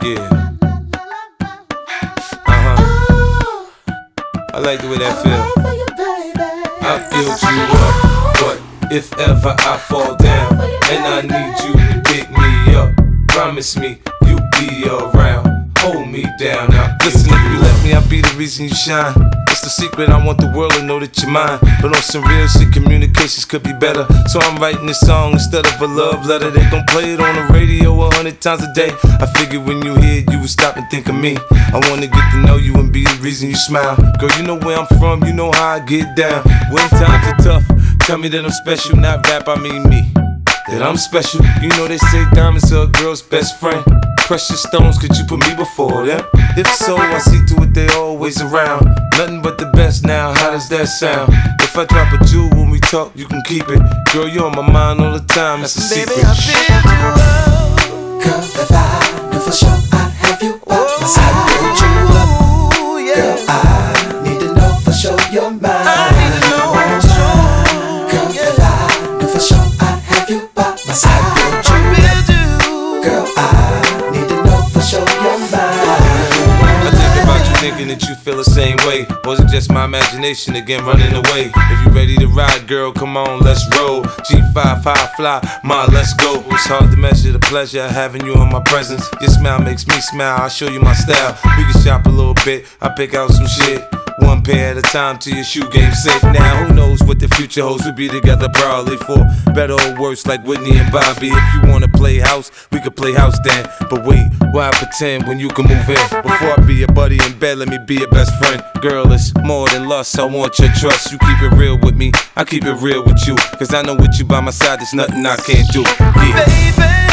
Yeah. I like the way that feel. I build you up, but if ever I fall down and I need you to pick me up, promise me you'll be around. Hold me down. Now listen, if you let me, I'll be the reason you shine. It's the secret, I want the world to know that you're mine. But on some real shit, communications could be better. So I'm writing this song instead of a love letter. They gon' play it on the radio 100 times a day. I figured when you hear it, you would stop and think of me. I wanna get to know you and be the reason you smile. Girl, you know where I'm from, you know how I get down. When times are tough, tell me that I'm special, not rap, I mean me. That I'm special, you know they say diamonds are a girl's best friend. Precious stones, could you put me before them? If so, I see to it they always around. Nothing but the best now, how does that sound? If I drop a jewel when we talk, you can keep it. Girl, you're on my mind all the time, that's a secret. Baby, I feel you up. Girl, if I knew for sure I'd have you by my side. Build you up. Girl, I need to know for sure you're mine. I need to know for sure. Girl, if I knew for sure I'd have you by my side. Build you up. Girl, I need to know for sure you're mine. I think about you thinking that you feel the same way. Was it just my imagination again running away? If you ready to ride, girl, come on, let's roll. G5, high fly, ma, let's go. It's hard to measure the pleasure of having you in my presence. Your smile makes me smile, I'll show you my style. We can shop a little bit, I'll pick out some shit. One pair at a time till your shoe game set. Now who knows what the future holds. We'll be together probably for better or worse, like Whitney and Bobby. If you wanna play house, we could play house then. But wait, why pretend when you can move in? Before I be your buddy in bed, let me be your best friend. Girl, it's more than lust, I want your trust. You keep it real with me, I keep it real with you. Cause I know with you by my side, there's nothing I can't do. Yeah. Baby.